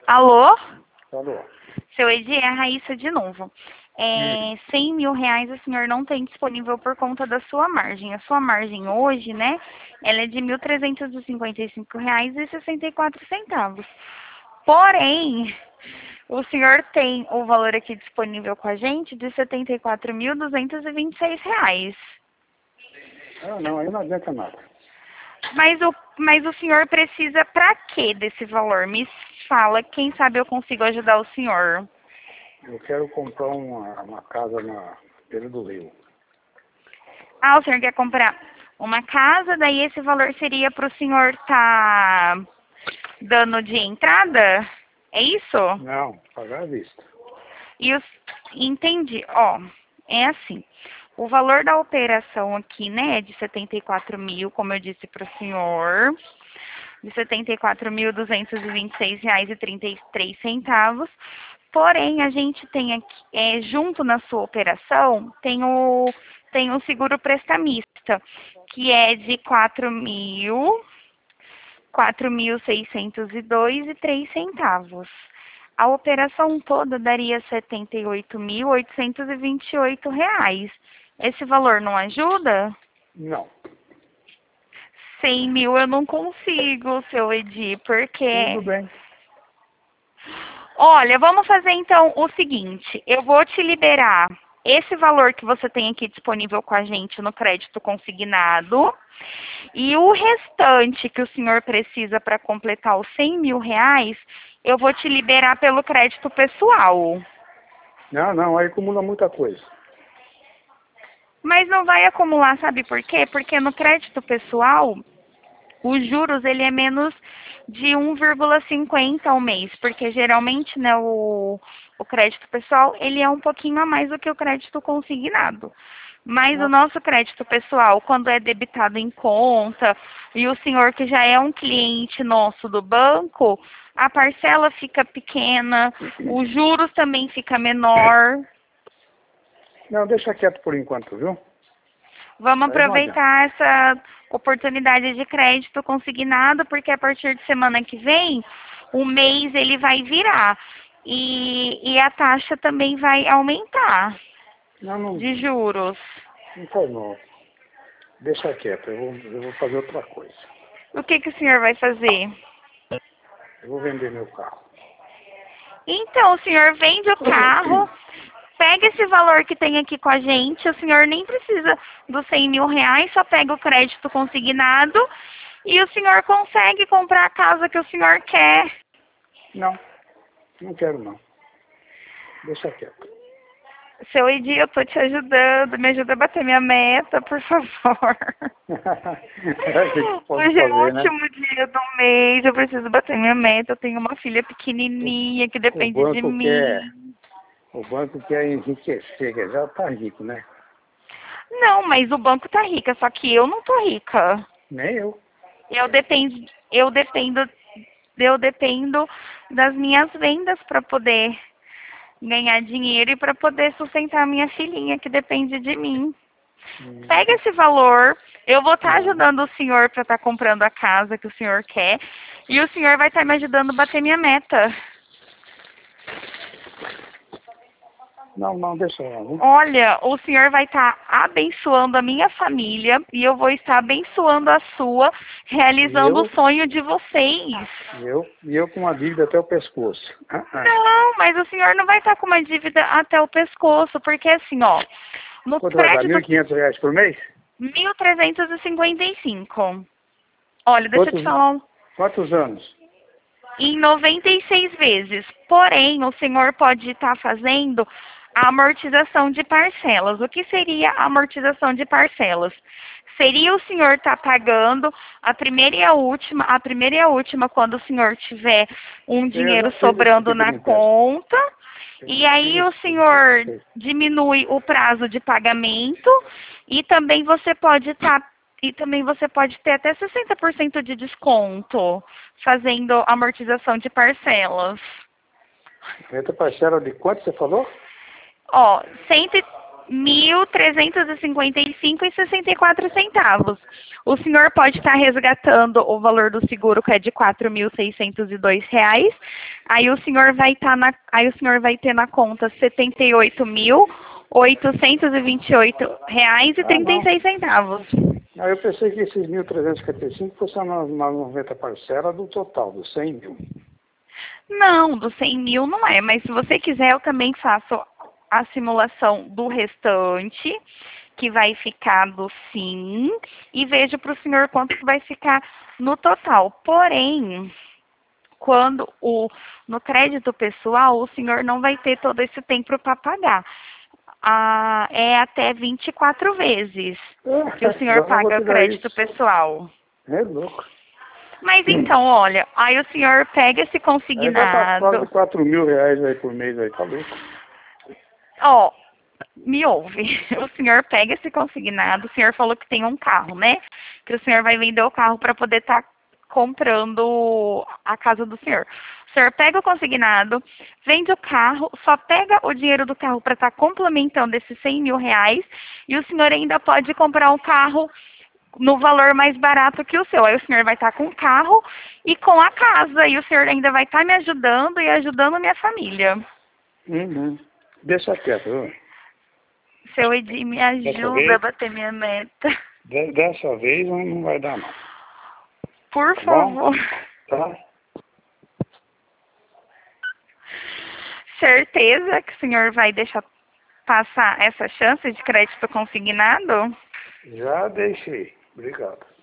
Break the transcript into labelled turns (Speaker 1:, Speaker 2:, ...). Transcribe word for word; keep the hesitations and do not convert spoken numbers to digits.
Speaker 1: Alô?
Speaker 2: Alô?
Speaker 1: Seu Edi, é a Raíssa de novo. É,
Speaker 2: Hum.
Speaker 1: cem mil reais o senhor não tem disponível por conta da sua margem. A sua margem hoje, né, ela é de mil trezentos e cinquenta e cinco reais e sessenta e quatro centavos. Porém, o senhor tem o valor aqui disponível com a gente de setenta e quatro mil duzentos e vinte e seis reais.
Speaker 2: Ah, não, aí não adianta nada.
Speaker 1: Mas o, mas o senhor precisa para quê desse valor? Me fala, quem sabe eu consigo ajudar o senhor.
Speaker 2: Eu quero comprar uma, uma casa na beira do rio.
Speaker 1: Ah, o senhor quer comprar uma casa, daí esse valor seria para o senhor estar dando de entrada? É isso?
Speaker 2: Não, pagar à vista.
Speaker 1: E os, entendi. Ó, é assim. O valor da operação aqui, né, é de setenta e quatro mil, como eu disse para o senhor, de setenta e quatro mil duzentos e vinte e seis reais e trinta e três centavos. Porém, a gente tem aqui, é, junto na sua operação, tem o, tem o seguro prestamista, que é de quatro mil, quatro mil seiscentos e dois e três centavos. A operação toda daria setenta e oito mil oitocentos e vinte e oito reais. Esse valor não ajuda?
Speaker 2: Não.
Speaker 1: cem mil eu não consigo, seu Edi, porque...
Speaker 2: Tudo bem.
Speaker 1: Olha, vamos fazer então o seguinte, eu vou te liberar esse valor que você tem aqui disponível com a gente no crédito consignado e o restante que o senhor precisa para completar os cem mil reais, eu vou te liberar pelo crédito pessoal.
Speaker 2: Não, não, aí acumula muita coisa.
Speaker 1: Mas não vai acumular, sabe por quê? Porque no crédito pessoal, os juros ele é menos de um vírgula cinquenta ao mês, porque geralmente, né, o, o crédito pessoal, ele é um pouquinho a mais do que o crédito consignado. Mas o
Speaker 2: Não,
Speaker 1: nosso crédito pessoal, quando é debitado em conta, e o senhor que já é um cliente nosso do banco, a parcela fica pequena, os juros também fica menor.
Speaker 2: não, deixa quieto por enquanto, viu?
Speaker 1: Vamos
Speaker 2: Aí não adianta.
Speaker 1: aproveitar essa oportunidade de crédito consignado, porque a partir de semana que vem, o mês ele vai virar. E, e a taxa também vai aumentar
Speaker 2: Não, não,
Speaker 1: de juros.
Speaker 2: não faz mal. Deixa quieto, eu vou, eu vou fazer outra coisa.
Speaker 1: O que, que o senhor vai fazer?
Speaker 2: Eu vou vender meu carro.
Speaker 1: Então, o senhor vende o carro, pega esse valor que tem aqui com a gente, o senhor nem precisa dos cem mil reais, só pega o crédito consignado e o senhor consegue comprar a casa que o senhor quer.
Speaker 2: Não, não quero não. Deixa quieto.
Speaker 1: Seu Edi, eu tô te ajudando, me ajuda a bater minha meta, por favor.
Speaker 2: O que eu posso
Speaker 1: Hoje é o
Speaker 2: fazer, né?
Speaker 1: último dia do mês, eu preciso bater minha meta. Eu tenho uma filha pequenininha que
Speaker 2: O
Speaker 1: depende de
Speaker 2: banco quer,
Speaker 1: mim.
Speaker 2: o banco quer enriquecer, quer já tá rico, né?
Speaker 1: Não, mas o banco tá rica, só que eu não tô rica.
Speaker 2: Nem eu.
Speaker 1: Eu dependo, eu dependo, eu dependo das minhas vendas para poder ganhar dinheiro e para poder sustentar minha filhinha que depende de mim.
Speaker 2: Hum,
Speaker 1: Pega esse valor, eu vou estar
Speaker 2: Não,
Speaker 1: ajudando o senhor para estar comprando a casa que o senhor quer e o senhor vai estar me ajudando a bater minha meta.
Speaker 2: não, não, deixa lá, viu?
Speaker 1: Olha, o senhor vai estar abençoando a minha família e eu vou estar abençoando a sua,
Speaker 2: E
Speaker 1: realizando o
Speaker 2: eu,
Speaker 1: sonho de vocês.
Speaker 2: e eu, e eu com uma dívida até o pescoço. Ah, ah.
Speaker 1: Não, mas o senhor não vai estar com uma dívida até o pescoço, porque assim, ó, no
Speaker 2: Quanto vai dar?
Speaker 1: crédito
Speaker 2: mil e quinhentos reais por mês?
Speaker 1: mil trezentos e cinquenta e cinco. Olha, deixa eu te
Speaker 2: Quantos,
Speaker 1: falar, um-
Speaker 2: quantos anos?
Speaker 1: em noventa e seis vezes. Porém, o senhor pode estar fazendo a amortização de parcelas. O que seria a amortização de parcelas? Seria o senhor estar pagando a primeira e a última, a primeira e a última quando o senhor tiver um
Speaker 2: Eu
Speaker 1: dinheiro
Speaker 2: já fiz esse
Speaker 1: sobrando
Speaker 2: tipo de
Speaker 1: na
Speaker 2: empréstimo.
Speaker 1: conta.
Speaker 2: Eu
Speaker 1: E
Speaker 2: já fiz
Speaker 1: aí o
Speaker 2: esse tipo de
Speaker 1: senhor
Speaker 2: empréstimo.
Speaker 1: diminui o prazo de pagamento e também você pode estar e também você pode ter até sessenta por cento de desconto fazendo amortização de parcelas.
Speaker 2: Renta parcela de quanto você falou?
Speaker 1: Ó, cento, mil trezentos e cinquenta e cinco reais e sessenta e quatro centavos. O senhor pode estar resgatando o valor do seguro, que é de quatro mil seiscentos e dois reais. Aí o senhor vai estar na, aí o senhor vai ter na conta setenta e oito mil oitocentos e vinte e oito reais e
Speaker 2: Ah,
Speaker 1: trinta e
Speaker 2: não.
Speaker 1: seis centavos.
Speaker 2: Aí eu pensei que esses mil trezentos e cinquenta e cinco fossem nas nas noventa parcelas do total, dos cem mil.
Speaker 1: Não, dos cem mil não é, mas se você quiser eu também faço a simulação do restante, que vai ficar do sim, e vejo para o senhor quanto que vai ficar no total. Porém, quando o no crédito pessoal, o senhor não vai ter todo esse tempo para pagar. Ah, é até vinte e quatro vezes que o senhor
Speaker 2: Então não vou
Speaker 1: paga
Speaker 2: te
Speaker 1: o
Speaker 2: dar
Speaker 1: crédito
Speaker 2: isso.
Speaker 1: pessoal.
Speaker 2: É louco.
Speaker 1: Mas então, olha, aí o senhor pega esse
Speaker 2: Aí vai para quase
Speaker 1: consignado.
Speaker 2: quatro mil reais aí por mês aí, tá louco.
Speaker 1: Ó, me ouve. O senhor pega esse consignado, o senhor falou que tem um carro, né? Que o senhor vai vender o carro para poder estar comprando a casa do senhor. O senhor pega o consignado, vende o carro, só pega o dinheiro do carro para estar complementando esses cem mil reais e o senhor ainda pode comprar um carro no valor mais barato que o seu. Aí o senhor vai estar com o carro e com a casa e o senhor ainda vai estar me ajudando e ajudando a minha família.
Speaker 2: Uhum. Deixa quieto, viu?
Speaker 1: Seu Edi, me
Speaker 2: Dessa
Speaker 1: ajuda a
Speaker 2: vez,
Speaker 1: bater minha meta.
Speaker 2: de- dessa vez não não vai dar não.
Speaker 1: Por
Speaker 2: Tá bom?
Speaker 1: favor.
Speaker 2: Tá?
Speaker 1: Certeza que o senhor vai deixar passar essa chance de crédito consignado?
Speaker 2: Já deixei. Obrigado.